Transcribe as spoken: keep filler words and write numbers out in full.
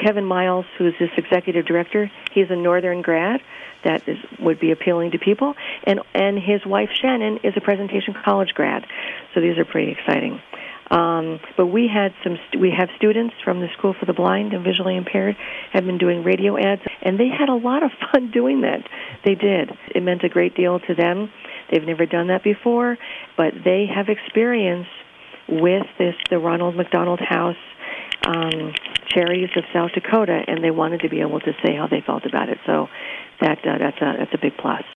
Kevin Miles, who's this executive director, he's a Northern grad. That is, would be appealing to people. And and his wife, Shannon, is a Presentation College grad. So these are pretty exciting. Um, but we had some. St- we have students from the School for the Blind and Visually Impaired have been doing radio ads, and they had a lot of fun doing that. They did. It meant a great deal to them. They've never done that before, but they have experience with this, the Ronald McDonald House um, Charities of South Dakota, and they wanted to be able to say how they felt about it. So that uh, that's a that's a big plus.